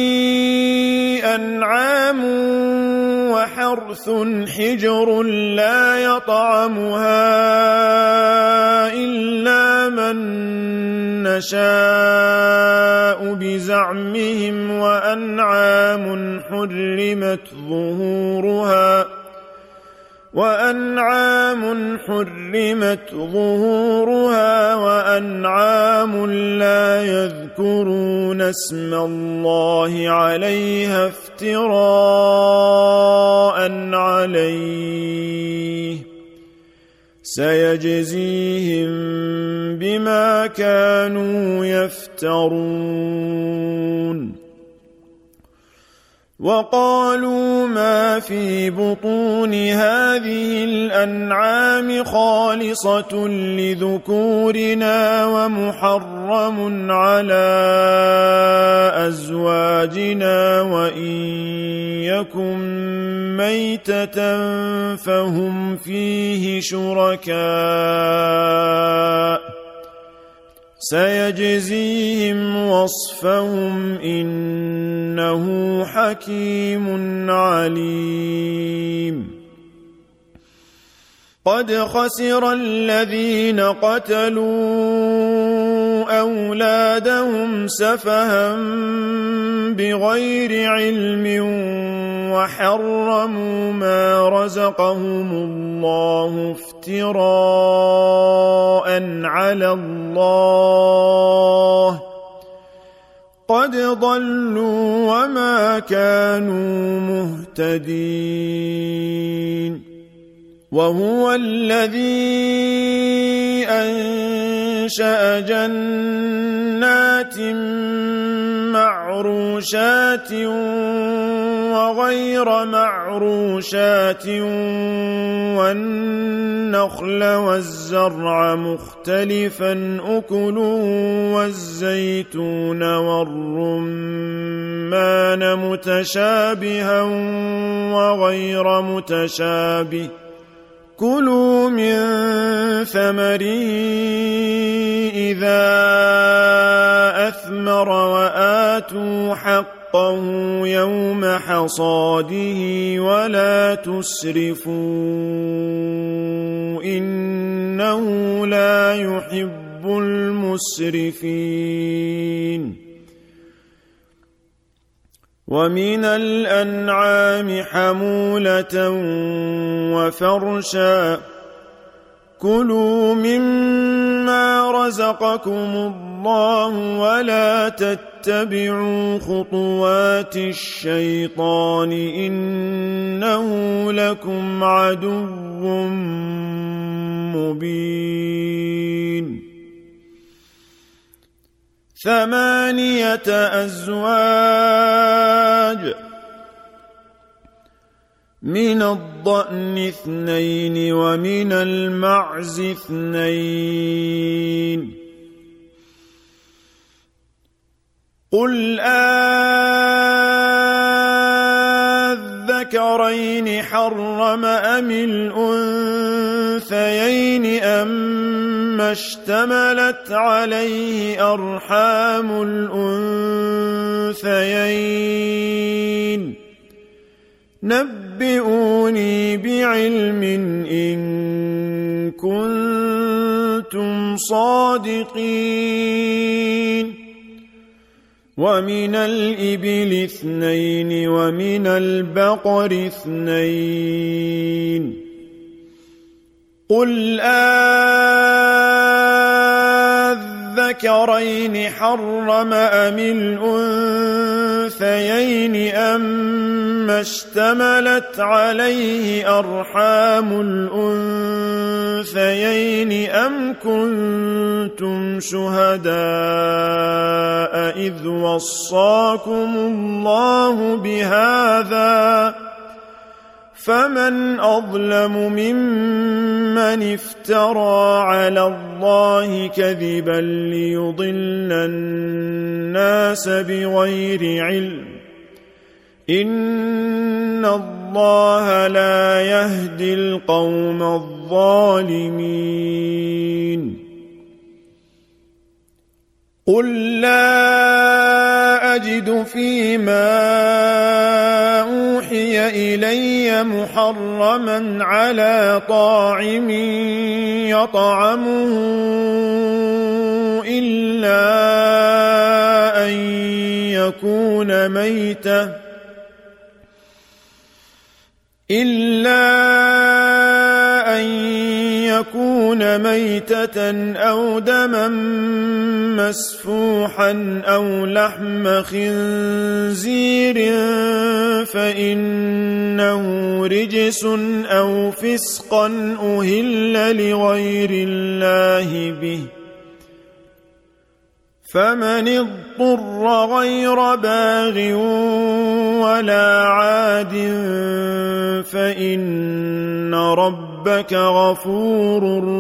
أنعام وحرث حجر لا يطعمها إلا من نشاء بزعمهم وأنعام حرمت ظهورها وأنعام لا يذكرون اسم الله عليها افتراء عليه سيجزيهم بما كانوا يفترون وقالوا ما في بطون هذه الأنعام خالصة لذكورنا ومحرم على أزواجنا وإن يكن ميتة فهم فيه شركاء سيجزيهم وصفهم إنه حكيم عليم قد خسر الذين قتلوا أولادهم سفها بغير علم وحرموا ما رزقهم الله افتراء على الله قد ضلوا وما كانوا مهتدين. وهو الذي أنزل عليك الكتاب منه آيات محكمات هن أم الكتاب وأخر متشابهات وأخر متشابهات وأما الذين في قلوبهم زيغ فيتبعون ما تشابه منه ابتغاء الفتنة وابتغاء تأويله وما يعلم تأويله إلا الله أنشأ جنات معروشات وغير معروشات والنخل والزرع مختلفا أكله والزيتون والرمان متشابها وغير متشابه كلوا من ثمره إذا أثمر وآتوا حقه يوم حصاده ولا تسرفوا إنه لا يحب المسرفين ومن الأنعام حمولة وفرشا كلوا مما رزقكم الله ولا تتبعوا خطوات الشيطان إنه لكم عدو مبين 8 أزواج من الضأن 2 ومن المعز 2 قل أذكرين حرم أم الأنثيين أما اشتملت عليه أرحام الأنثيين نبئوني بعلم إن كنتم صادقين ومن الإبل 2 ومن البقر 2 قل أذكرين حرم أم الأنثيين أما اشتملت عليه أرحام الأنثيين أم كنتم شهداء إذ وصاكم الله بهذا فمن أظلم ممن افترى على الله كذبا ليضل الناس بغير علم إن الله لا يهدي القوم الظالمين قل لا أجد فيما أوحي إلي محرما على طاعم يطعمه إلا أن يكون ميتة أو دما مسفوحا أو لحم خنزير فإنه رجس أو فسقا أهل لغير الله به فمن اضطر غير باغ ولا عاد فإن ربك غفور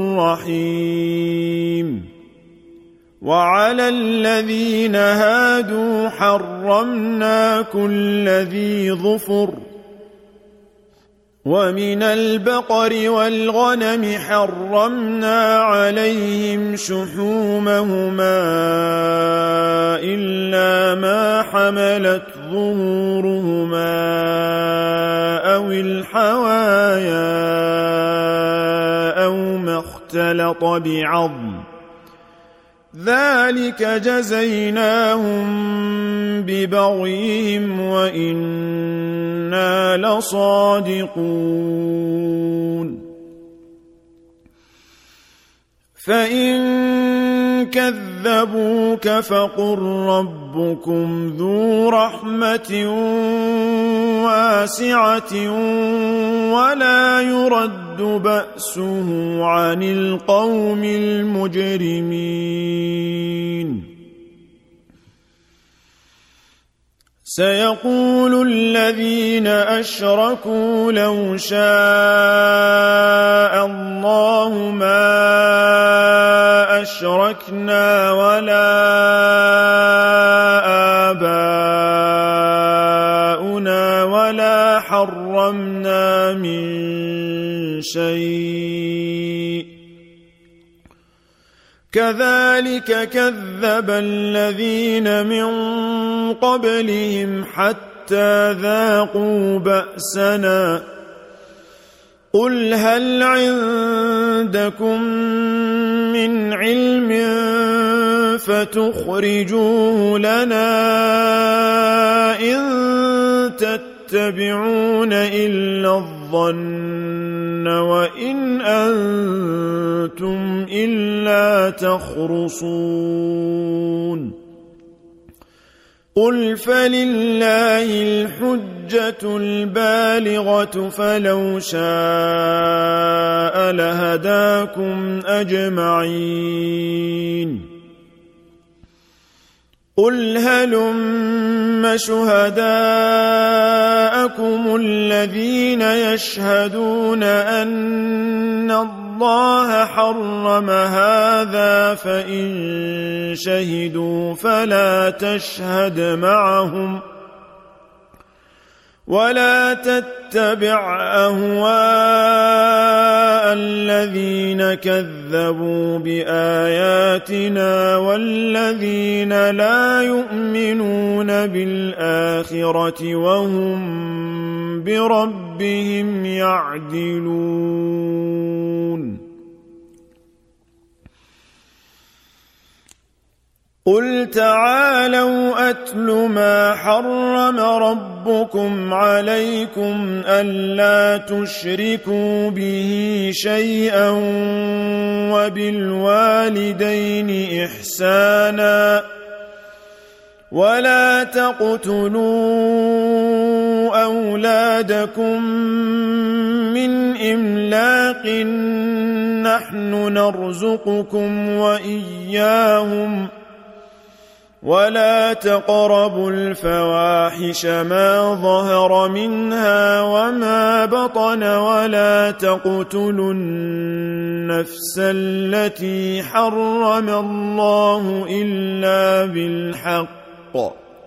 رحيم وعلى الذين هادوا حرمنا كل ذي ظفر ومن البقر والغنم حرمنا عليهم شحومهما إلا ما حملت ظهورهما أو الحوايا أو ما اختلط بعظم ذلك جزيناهم ببغيهم وإنا لصادقون فإن كذبوك فقل ربكم ذو رحمة واسعة ولا يرد بأسه عن القوم المجرمين سيقول الذين أشركوا لو شاء الله ما أشركنا ولا آباؤنا ولا حرمنا من شيء كذلك كذب الذين من قبلهم حتى ذاقوا بأسنا قل هل عندكم من علم فتخرجوه لنا إن تتبعون إلا الظن وإن أنتم إلا تخرصون قل فلله الحجة البالغة فلو شاء لهداكم أجمعين قل هلم شهداءكم الذين يشهدون أن الله حرم هذا فإن شهدوا فلا تشهد معهم ولا تتبع أهواء الذين كذبوا بآياتنا والذين لا يؤمنون بالآخرة وهم بربهم يعدلون قل تعالوا أتل ما حرم ربكم عليكم ألا تشركوا به شيئا وبالوالدين إحسانا ولا تقتلوا أولادكم من إملاق نحن نرزقكم وإياهم ولا تقربوا الفواحش ما ظهر منها وما بطن ولا تقتلوا النفس التي حرم الله إلا بالحق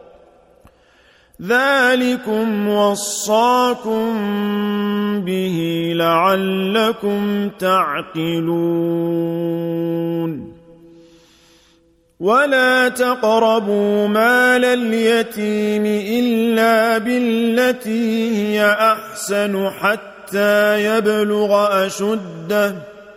ذلكم وصاكم به لعلكم تعقلون ولا تقربوا مال اليتيم إلا بالتي هي أحسن حتى يبلغ أشده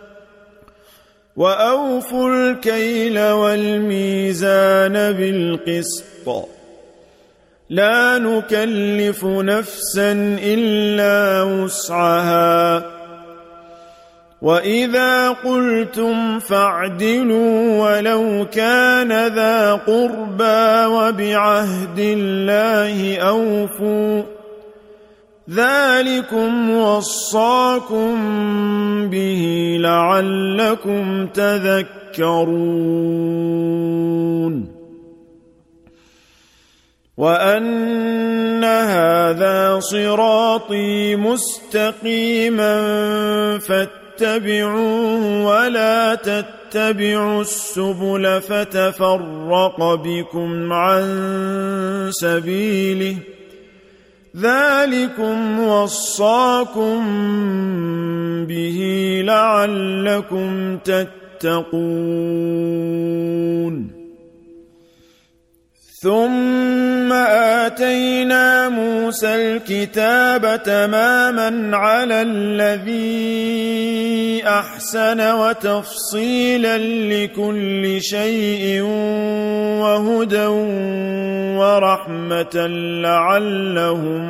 وأوفوا الكيل والميزان بالقسط لا نكلف نفسا إلا وسعها وإذا قلتم فاعدلوا ولو كان ذا قربى وبعهد الله أوفوا ذلكم وصاكم به لعلكم تذكرون وأن هذا صراطي مستقيما فاتبعوه ولا تتبعوا السبل فتفرق بكم عن سبيله ذلكم وصاكم به لعلكم تتقون ثم آتينا موسى الكتاب تماما على الذي أحسن وتفصيلا لكل شيء وهدى ورحمة لعلهم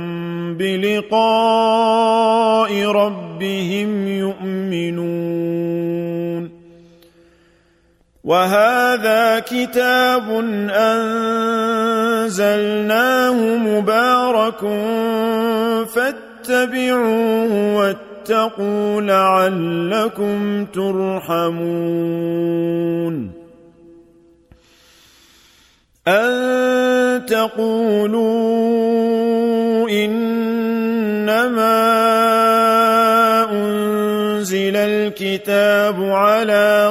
بلقاء ربهم يؤمنون وهذا كتاب أنزلناه مبارك فاتبعوه واتقوا لعلكم ترحمون أن تقولوا إنما أنزل الكتاب على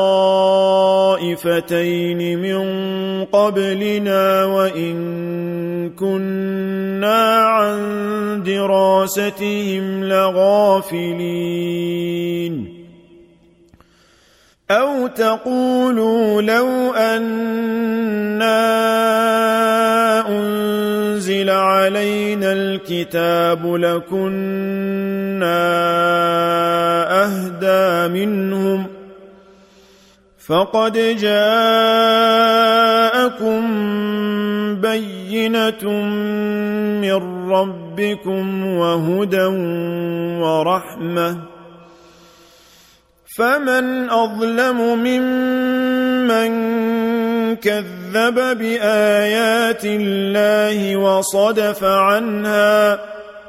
طائفتين من قبلنا وإن كنا عن دراستهم لغافلين أو تقولوا لو أنا أنزل علينا الكتاب لكنا أهدى منهم فقد جاءكم بينة من ربكم وهدى ورحمة فمن أظلم ممن كذب بآيات الله وصدف عنها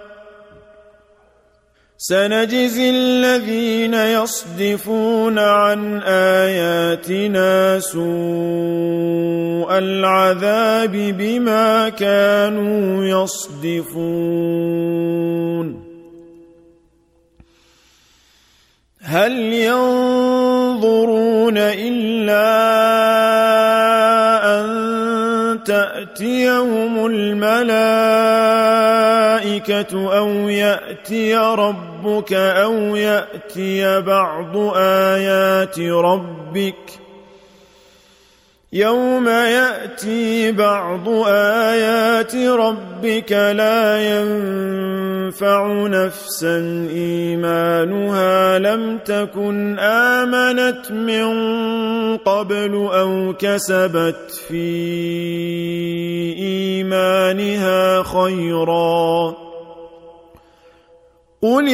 سنجزي الذين يصدفون عن آياتنا سوء العذاب بما كانوا يصدفون هل ينظرون إلا أن تأتيهم الملائكة أو يأتي ربك أو يأتي بعض آيات ربك يوم يأتي بعض آيات ربك لا ينفع نفسا إيمانها لم تكن آمنت من قبل أو كسبت في إيمانها خيرا قل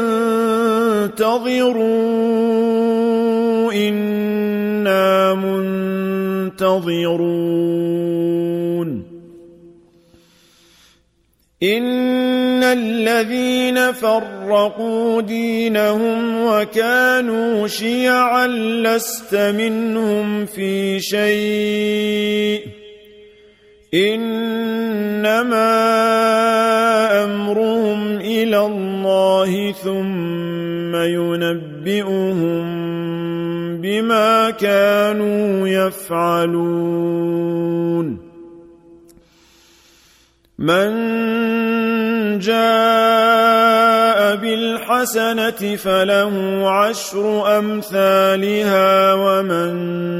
انتظروا إنا منتظرون إن الذين فرقوا دينهم وكانوا شيعا لست منهم في شيء إنما أمرهم إلى الله ثم ينبئهم بما كانوا يفعلون من جاء بالحسنة فله عشر أمثالها ومن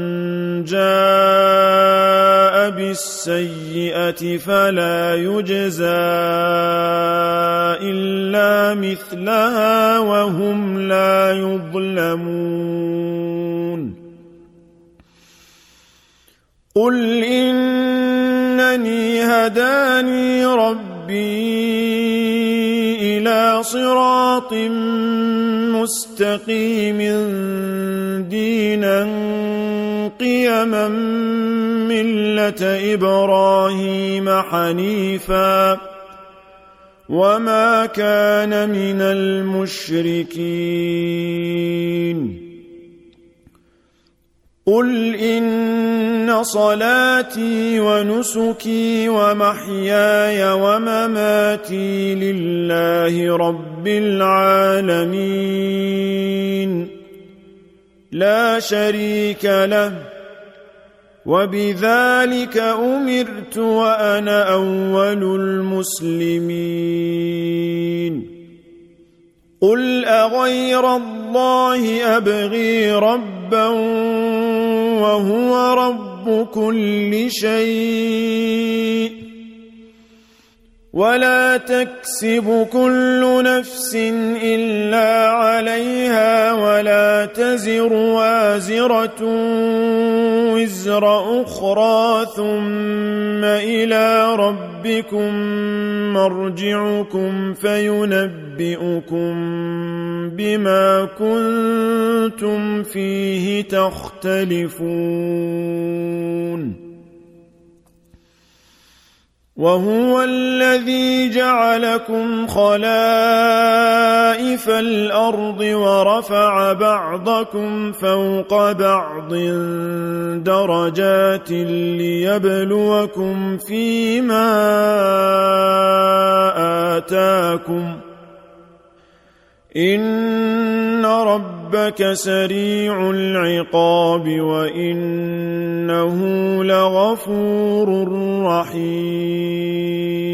جاء بالسيئة فلا يجزى إلا مثلها وهم لا يظلمون قل إنني هداني ربي إلى صراط مستقيم دينا قيما ملة إبراهيم حنيفا وما كان من المشركين قل إن صلاتي ونسكي ومحياي ومماتي لله رب العالمين لا شريك له وبذلك أمرت وأنا أول المسلمين قل أغير الله أبغي ربا وهو رب كل شيء ولا تكسب كل نفس إلا عليها ولا تزر وازرة وزر أخرى ثم إلى ربكم مرجعكم فينبئكم بما كنتم فيه تختلفون وهو الذي جعلكم خلائف الأرض ورفع بعضكم فوق بعض درجات ليبلوكم فيما آتاكم إن ربك سريع العقاب وإنه لغفور رحيم